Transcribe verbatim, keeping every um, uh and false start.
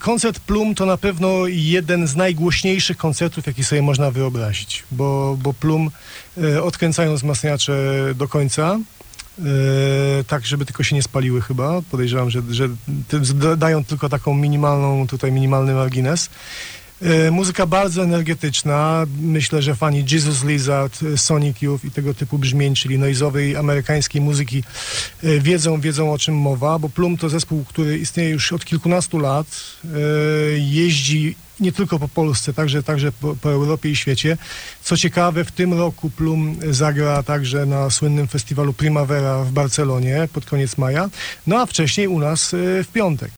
koncert Plum to na pewno jeden z najgłośniejszych koncertów, jaki sobie można wyobrazić, bo, bo Plum e, odkręcają wzmacniacze do końca, e, tak żeby tylko się nie spaliły chyba. Podejrzewam, że, że ty, dają tylko taką minimalną, tutaj minimalny margines. E, muzyka bardzo energetyczna. Myślę, że fani Jesus Lizard, Sonic Youth i tego typu brzmień, czyli noizowej amerykańskiej muzyki e, wiedzą, wiedzą o czym mowa, bo Plum to zespół, który istnieje już od kilkunastu lat. E, jeździ nie tylko po Polsce, także, także po, po Europie i świecie. Co ciekawe, w tym roku Plum zagra także na słynnym festiwalu Primavera w Barcelonie pod koniec maja, no a wcześniej u nas e, w piątek.